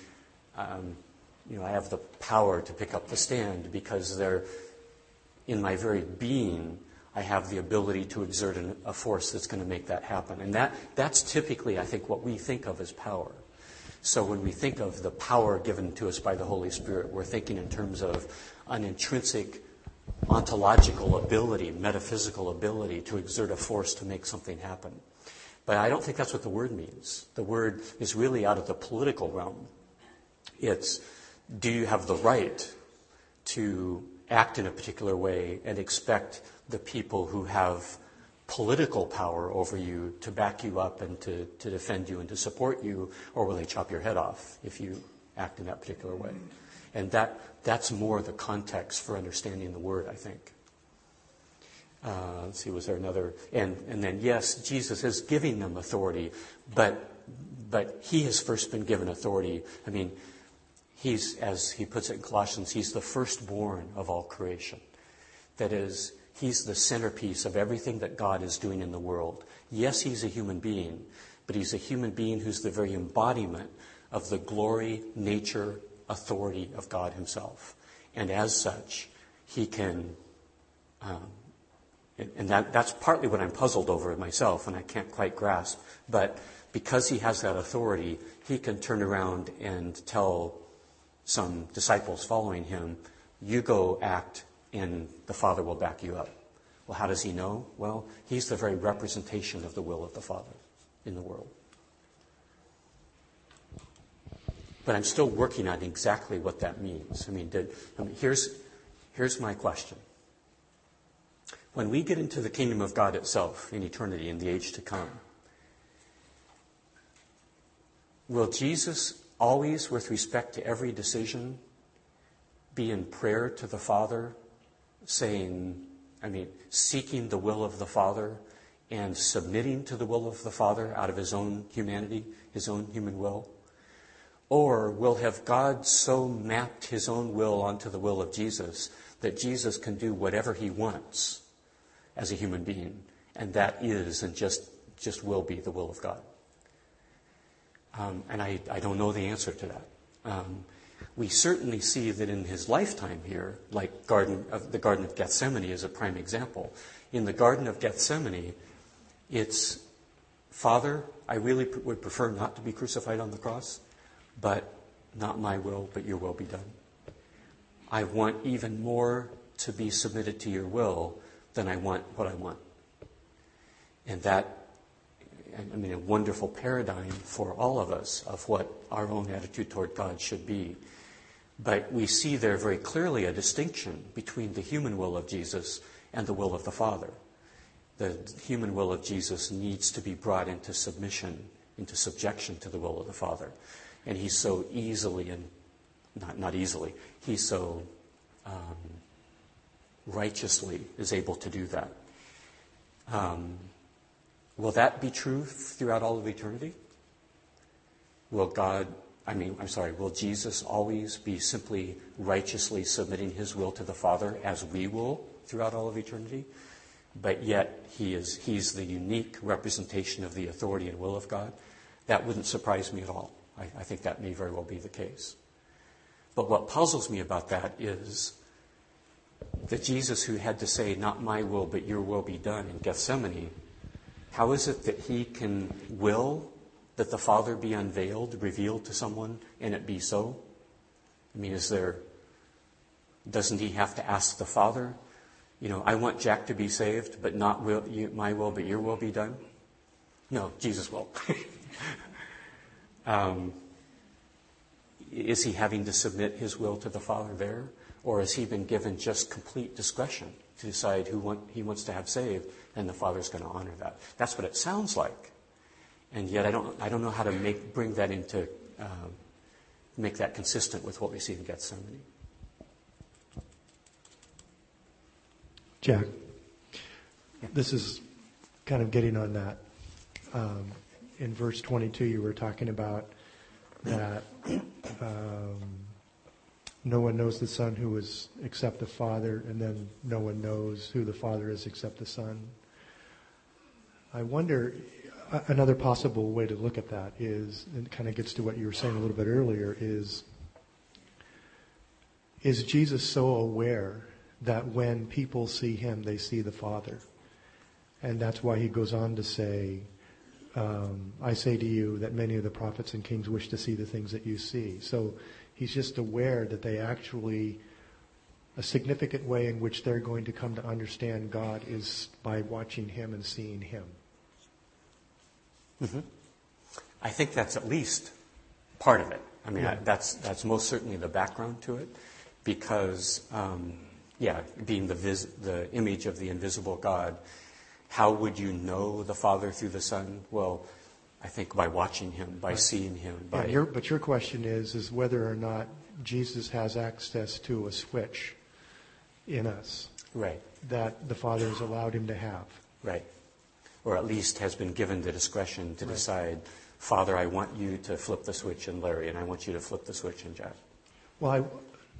I have the power to pick up the stand because in my very being, I have the ability to exert a force that's going to make that happen. And that's typically, I think, what we think of as power. So when we think of the power given to us by the Holy Spirit, we're thinking in terms of an intrinsic ontological ability, metaphysical ability to exert a force to make something happen. But I don't think that's what the word means. The word is really out of the political realm. It's, do you have the right to act in a particular way and expect the people who have political power over you to back you up and to defend you and to support you, or will they chop your head off if you act in that particular way? And that's more the context for understanding the word, I think. Let's see, was there another? And then, yes, Jesus is giving them authority, but he has first been given authority. He's, as he puts it in Colossians, he's the firstborn of all creation. That is, he's the centerpiece of everything that God is doing in the world. Yes, he's a human being, but he's a human being who's the very embodiment of the glory, nature, authority of God himself. And as such, he can, and that's partly what I'm puzzled over myself, and I can't quite grasp, but because he has that authority, he can turn around and tell some disciples following him, you go act and the Father will back you up. Well, how does he know? Well, he's the very representation of the will of the Father in the world. But I'm still working on exactly what that means. Here's my question. When we get into the kingdom of God itself in eternity, in the age to come, will Jesus always, with respect to every decision, be in prayer to the Father, seeking the will of the Father and submitting to the will of the Father out of his own humanity, his own human will? Or will have God so mapped his own will onto the will of Jesus that Jesus can do whatever he wants as a human being, and that is and just will be the will of God? And I don't know the answer to that. We certainly see that in his lifetime here, like the Garden of Gethsemane is a prime example. In the Garden of Gethsemane, it's, Father, I really would prefer not to be crucified on the cross, but not my will, but your will be done. I want even more to be submitted to your will than I want what I want. And that, a wonderful paradigm for all of us of what our own attitude toward God should be. But we see there very clearly a distinction between the human will of Jesus and the will of the Father. The human will of Jesus needs to be brought into submission, into subjection to the will of the Father. And he's so easily, and not easily, he's so righteously is able to do that. Will that be true throughout all of eternity? Will Jesus always be simply righteously submitting his will to the Father as we will throughout all of eternity? But yet he's the unique representation of the authority and will of God? That wouldn't surprise me at all. I think that may very well be the case. But what puzzles me about that is that Jesus, who had to say, not my will, but your will be done in Gethsemane, how is it that he can will that the Father be unveiled, revealed to someone, and it be so? Doesn't he have to ask the Father, I want Jack to be saved, but not my will, but your will be done? No, Jesus will. Is he having to submit his will to the Father there? Or has he been given just complete discretion to decide who he wants to have saved, and the Father's going to honor that? That's what it sounds like. And yet I don't know how to bring that into, make that consistent with what we see in Gethsemane. Jack, this is kind of getting on that. In verse 22, you were talking about that no one knows the Son who is except the Father, and then no one knows who the Father is except the Son. I wonder, another possible way to look at that is, and it kind of gets to what you were saying a little bit earlier, is Jesus so aware that when people see him, they see the Father? And that's why he goes on to say, I say to you that many of the prophets and kings wish to see the things that you see. So he's just aware that they actually, a significant way in which they're going to come to understand God is by watching him and seeing him. Mm-hmm. I think that's at least part of it. That's most certainly the background to it, because, being the image of the invisible God, how would you know the Father through the Son? Well, I think by watching him, by seeing him. But your question is whether or not Jesus has access to a switch in us. Right. That the Father has allowed him to have. Right. Or at least has been given the discretion to decide, Father, I want you to flip the switch in Larry, and I want you to flip the switch in Jack. Well,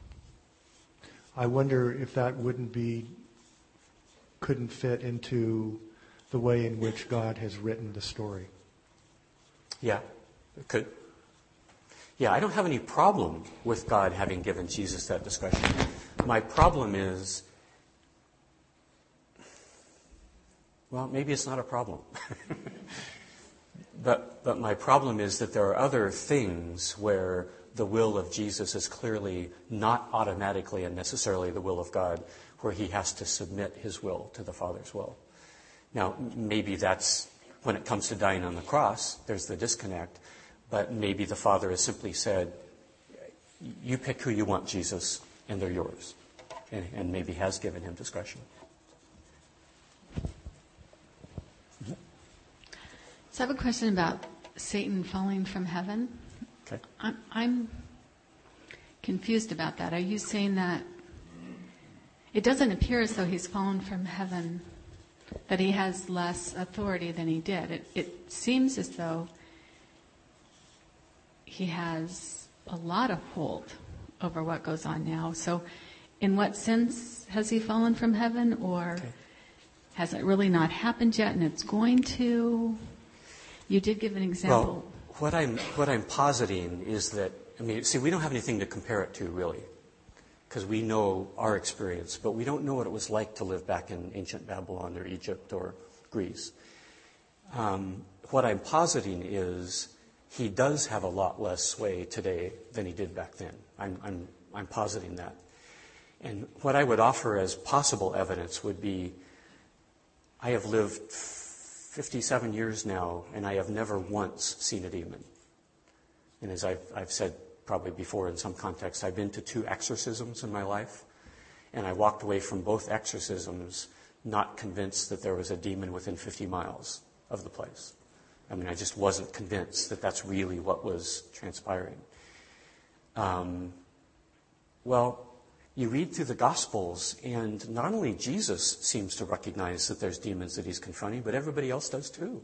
I wonder if that couldn't fit into the way in which God has written the story. Yeah, it could. Yeah, I don't have any problem with God having given Jesus that discretion. My problem is, well, maybe it's not a problem. But my problem is that there are other things where the will of Jesus is clearly not automatically and necessarily the will of God, where he has to submit his will to the Father's will. Now, maybe that's when it comes to dying on the cross, there's the disconnect, but maybe the Father has simply said, you pick who you want, Jesus, and they're yours, and maybe has given him discretion. So I have a question about Satan falling from heaven. Okay. I'm confused about that. Are you saying that it doesn't appear as though he's fallen from heaven, that he has less authority than he did? It seems as though he has a lot of hold over what goes on now. So in what sense has he fallen from heaven, or has it really not happened yet and it's going to? You did give an example. Well, what I'm positing is that, we don't have anything to compare it to, really, because we know our experience, but we don't know what it was like to live back in ancient Babylon or Egypt or Greece. What I'm positing is he does have a lot less sway today than he did back then. I'm positing that. And what I would offer as possible evidence would be, I have lived 57 years now, and I have never once seen a demon. And as I've said probably before in some context, I've been to 2 exorcisms in my life, and I walked away from both exorcisms not convinced that there was a demon within 50 miles of the place. I just wasn't convinced that that's really what was transpiring. You read through the Gospels, and not only Jesus seems to recognize that there's demons that he's confronting, but everybody else does too.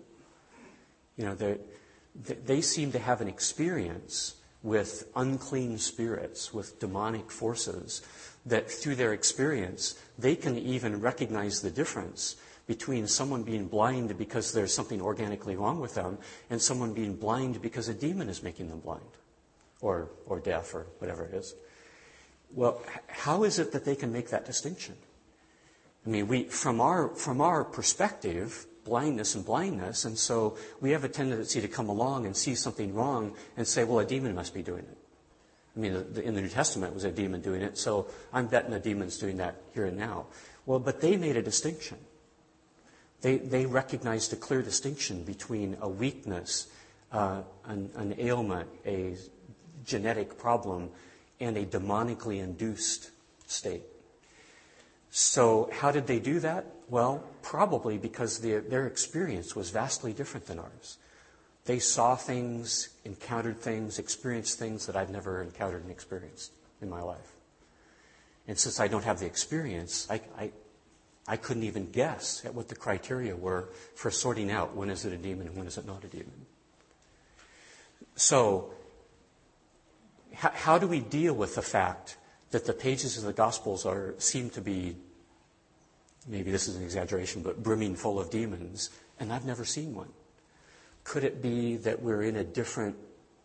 They seem to have an experience with unclean spirits, with demonic forces, that through their experience, they can even recognize the difference between someone being blind because there's something organically wrong with them and someone being blind because a demon is making them blind or deaf or whatever it is. Well, how is it that they can make that distinction? From our perspective, blindness, and so we have a tendency to come along and see something wrong and say, well, a demon must be doing it. In the New Testament, it was a demon doing it, so I'm betting a demon's doing that here and now. Well, but they made a distinction. They recognized a clear distinction between a weakness, an ailment, a genetic problem, and a demonically induced state. So how did they do that? Well, probably because their experience was vastly different than ours. They saw things, encountered things, experienced things that I've never encountered and experienced in my life. And since I don't have the experience, I couldn't even guess at what the criteria were for sorting out when is it a demon and when is it not a demon. So, how do we deal with the fact that the pages of the Gospels seem to be, maybe this is an exaggeration, but brimming full of demons, and I've never seen one? Could it be that we're in a different,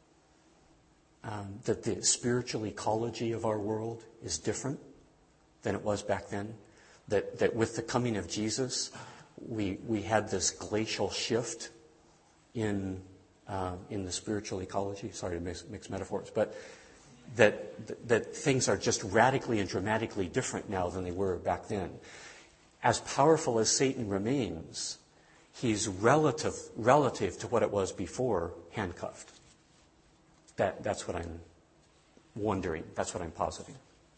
that the spiritual ecology of our world is different than it was back then? That with the coming of Jesus, we had this glacial shift in the spiritual ecology. Sorry to mix metaphors, but that things are just radically and dramatically different now than they were back then. As powerful as Satan remains, he's relative to what it was before handcuffed. That's what I'm wondering. That's what I'm positing.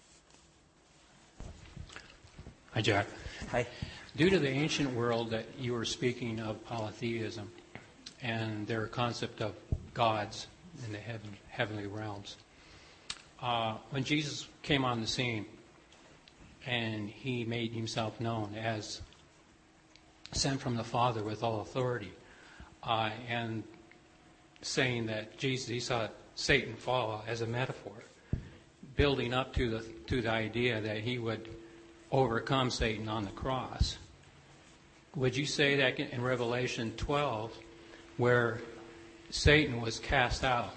Hi, Jack. Hi. Due to the ancient world that you were speaking of, polytheism, and their concept of gods in the heavenly realms, when Jesus came on the scene and he made himself known as sent from the Father with all authority, and saying that Jesus, he saw Satan fall as a metaphor, building up to the idea that he would overcome Satan on the cross. Would you say that in Revelation 12, where Satan was cast out,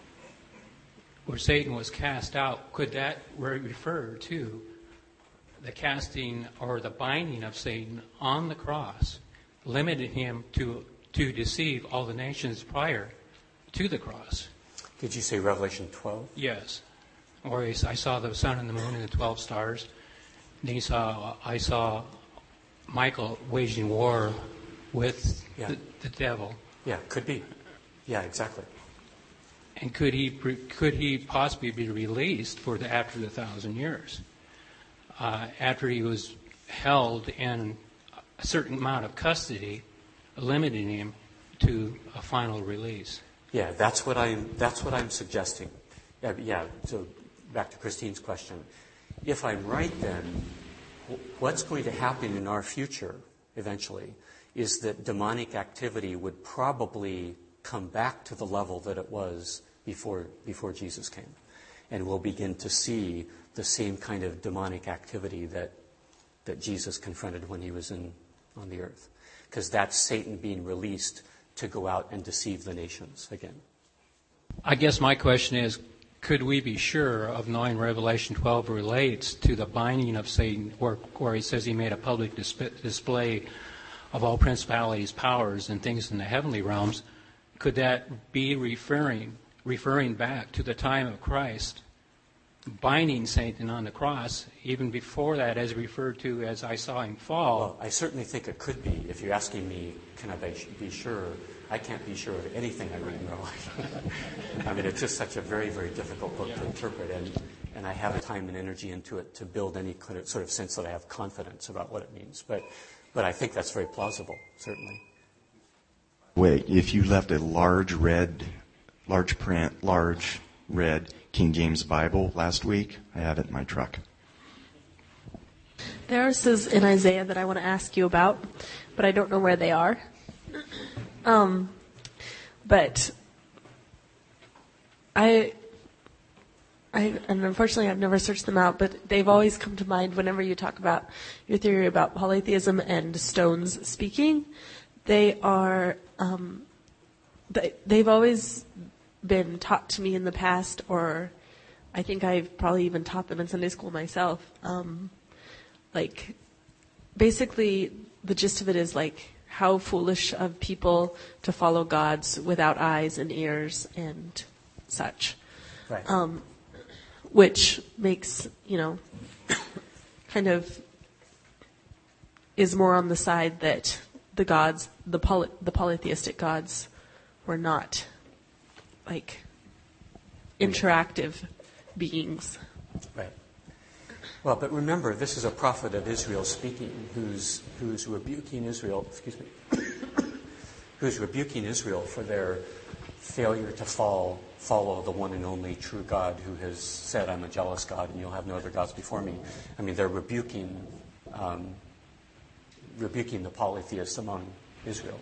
could that refer to the casting or the binding of Satan on the cross, limited him to deceive all the nations prior to the cross? Did you say Revelation 12? Yes. Or I saw the sun and the moon and the 12 stars. And I saw Michael waging war with the devil. Yeah, could be. Yeah, exactly. And could he possibly be released after the 1,000 years? After he was held in a certain amount of custody, limiting him to a final release. Yeah, that's what I'm suggesting. Yeah. So back to Christine's question. If I'm right, then what's going to happen in our future eventually is that demonic activity would probably come back to the level that it was before Jesus came, and we'll begin to see the same kind of demonic activity that Jesus confronted when he was on the earth, because that's Satan being released to go out and deceive the nations again. I guess my question is, could we be sure of knowing Revelation 12 relates to the binding of Satan, where he says he made a public display of all principalities, powers, and things in the heavenly realms? Could that be referring back to the time of Christ, binding Satan on the cross, even before that, as referred to as I saw him fall? Well, I certainly think it could be. If you're asking me, can I be sure? I can't be sure of anything I read in Revelation. I mean, it's just such a very, very difficult book to interpret, and I have time and energy into it to build any sort of sense that I have confidence about what it means. But I think that's very plausible, certainly. Wait, if you left a large red King James Bible last week, I have it in my truck. There are verses in Isaiah that I want to ask you about, but I don't know where they are. But and unfortunately I've never searched them out, but they've always come to mind whenever you talk about your theory about polytheism and stones speaking. They are, they've always been taught to me in the past, or I think I've probably even taught them in Sunday school myself. Like, basically the gist of it is like, how foolish of people to follow gods without eyes and ears and such. Right. Which makes, kind of is more on the side that the gods, the polytheistic gods, were not like interactive beings. Right. Well, but remember, this is a prophet of Israel speaking, who's rebuking Israel. Who's rebuking Israel for their failure to follow the one and only true God, who has said, "I'm a jealous God, and you'll have no other gods before me." I mean, they're rebuking the polytheists among Israel.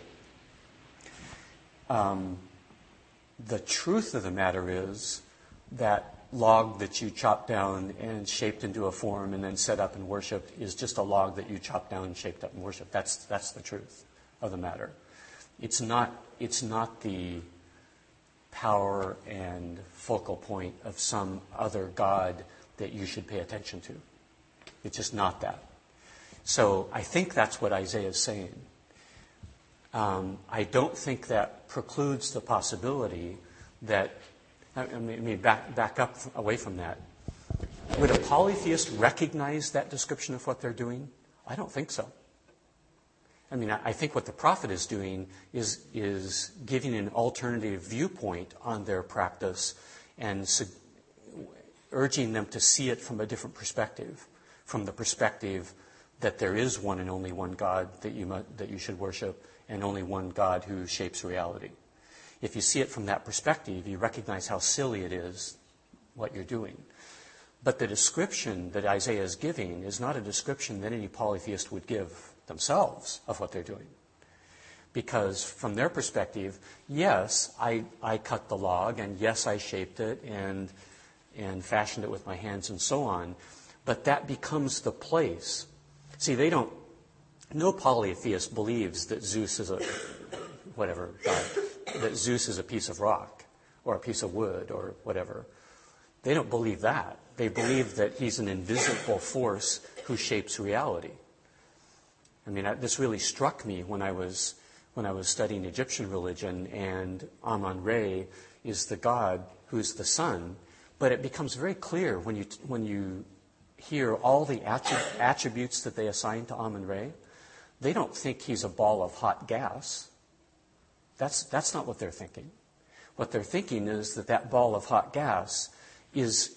The truth of the matter is that log that you chopped down and shaped into a form and then set up and worshipped is just a log that you chopped down and shaped up and worshipped. That's the truth of the matter. It's not the power and focal point of some other God that you should pay attention to. It's just not that. So I think that's what Isaiah is saying. I don't think that precludes the possibility that, back up away from that. Would a polytheist recognize that description of what they're doing? I don't think so. I mean, I think what the prophet is doing is giving an alternative viewpoint on their practice and urging them to see it from a different perspective, from the perspective that there is one and only one God that you should worship, and only one God who shapes reality. If you see it from that perspective, you recognize how silly it is, what you're doing. But the description that Isaiah is giving is not a description that any polytheist would give themselves of what they're doing. Because from their perspective, yes, I cut the log, and yes, I shaped it, and and fashioned it with my hands and so on. But that becomes the place. See, no polytheist believes that Zeus is God, that Zeus is a piece of rock or a piece of wood or whatever. They don't believe that. They believe that he's an invisible force who shapes reality. I mean, this really struck me when I was studying Egyptian religion, and Amun-Re is the god who's the sun. But it becomes very clear when you hear all the attributes that they assign to Amun-Re. They don't think he's a ball of hot gas. That's not what they're thinking. What they're thinking is that ball of hot gas is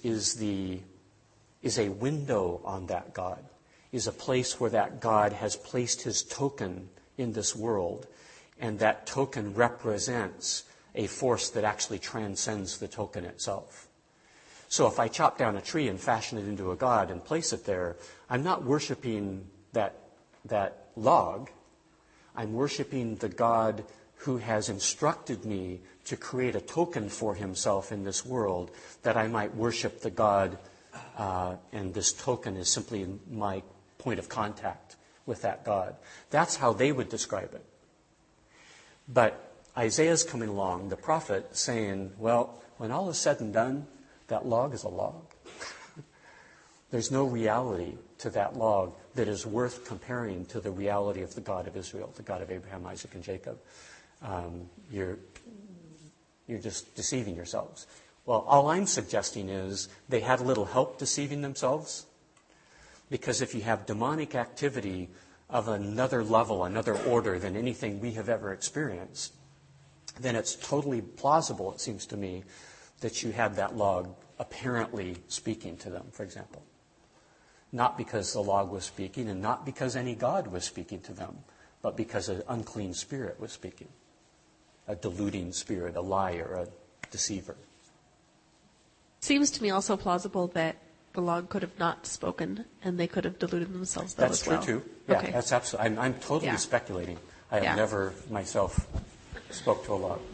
a window on that God, is a place where that God has placed his token in this world, and that token represents a force that actually transcends the token itself. So if I chop down a tree and fashion it into a god and place it there, I'm not worshiping that log. I'm worshiping the God who has instructed me to create a token for himself in this world, that I might worship the God, and this token is simply my point of contact with that God. That's how they would describe it. But Isaiah's coming along, the prophet, saying, well, when all is said and done, that log is a log. There's no reality to that log that is worth comparing to the reality of the God of Israel, the God of Abraham, Isaac, and Jacob. You're just deceiving yourselves. Well, all I'm suggesting is they had a little help deceiving themselves, because if you have demonic activity of another level, another order than anything we have ever experienced, then it's totally plausible, it seems to me, that you had that log apparently speaking to them, for example. Not because the log was speaking and not because any god was speaking to them, but because an unclean spirit was speaking. A deluding spirit, a liar, a deceiver. Seems to me also plausible that the log could have not spoken and they could have deluded themselves though as well. That's true too. Yeah, okay. That's absolutely. I'm totally speculating. I have never myself spoke to a log.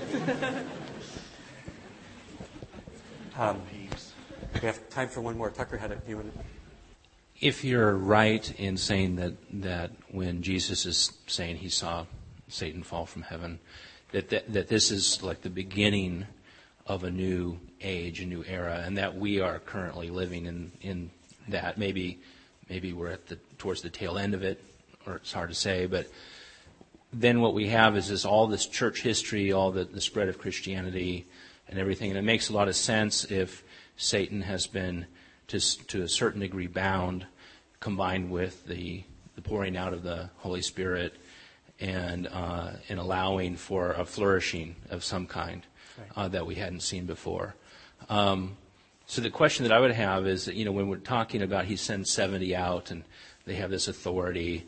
We have time for one more. Tucker had a few. If you're right in saying that when Jesus is saying he saw Satan fall from heaven, that this is like the beginning of a new age, a new era, and that we are currently living in that. Maybe we're towards the tail end of it, or it's hard to say, but then what we have is all this church history, all the spread of Christianity and everything, and it makes a lot of sense if Satan has been to a certain degree bound, combined with the pouring out of the Holy Spirit and allowing for a flourishing of some kind that we hadn't seen before. So the question that I would have is that, when we're talking about he sends 70 out and they have this authority,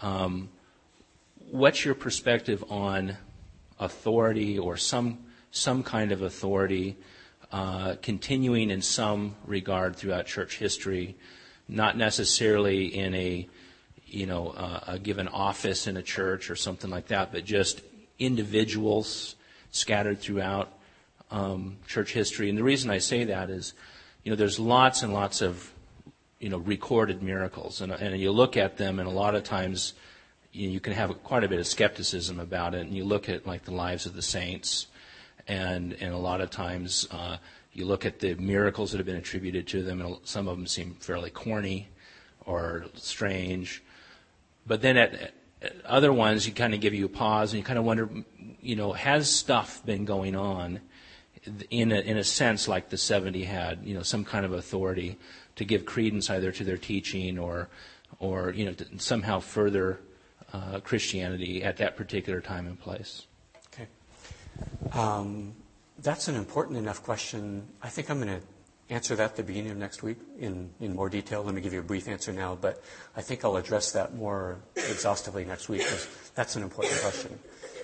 what's your perspective on authority or some kind of authority continuing in some regard throughout church history, not necessarily in a given office in a church or something like that, but just individuals scattered throughout church history. And the reason I say that is, there's lots and lots of, recorded miracles, and you look at them, and a lot of times you can have quite a bit of skepticism about it. And you look at like the lives of the saints, and a lot of times you look at the miracles that have been attributed to them, and some of them seem fairly corny or strange. But then at other ones, you kind of give you a pause, and you kind of wonder, has stuff been going on in a sense like the 70 had, some kind of authority to give credence either to their teaching or to somehow further Christianity at that particular time and place? Okay. That's an important enough question. I think I'm going to answer that at the beginning of next week in more detail. Let me give you a brief answer now, but I think I'll address that more exhaustively next week, because that's an important question.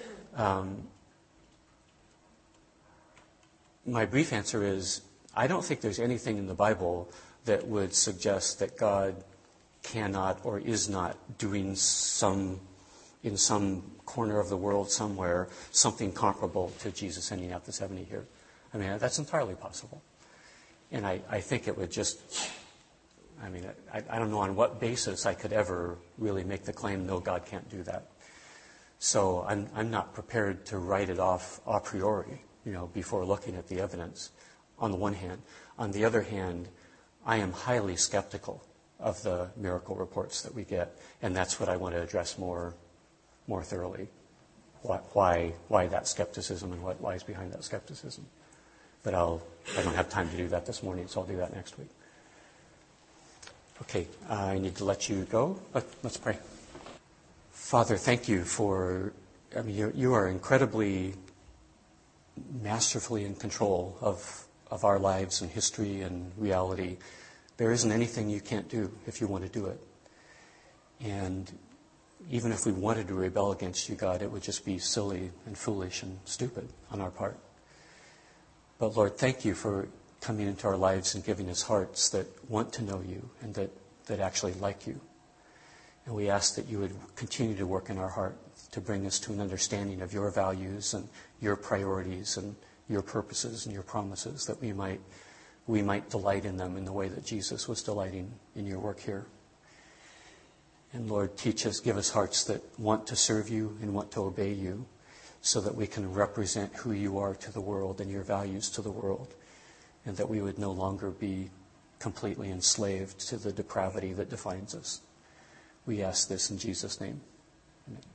My brief answer is, I don't think there's anything in the Bible that would suggest that God cannot or is not doing in some corner of the world somewhere something comparable to Jesus sending out the 70 here. I mean, that's entirely possible. And I think it would just, I don't know on what basis I could ever really make the claim, no, God can't do that. So I'm not prepared to write it off a priori, before looking at the evidence, on the one hand. On the other hand, I am highly skeptical of the miracle reports that we get, and that's what I want to address more thoroughly. Why that skepticism and what lies behind that skepticism. But I don't have time to do that this morning, so I'll do that next week. Okay, I need to let you go. Let's pray. Father, thank you for, you are incredibly masterfully in control of our lives and history and reality. There isn't anything you can't do if you want to do it. And even if we wanted to rebel against you, God, it would just be silly and foolish and stupid on our part. But Lord, thank you for coming into our lives and giving us hearts that want to know you and that actually like you. And we ask that you would continue to work in our heart to bring us to an understanding of your values and your priorities and your purposes and your promises, that we might delight in them in the way that Jesus was delighting in your work here. And Lord, give us hearts that want to serve you and want to obey you, so that we can represent who you are to the world and your values to the world, and that we would no longer be completely enslaved to the depravity that defines us. We ask this in Jesus' name. Amen.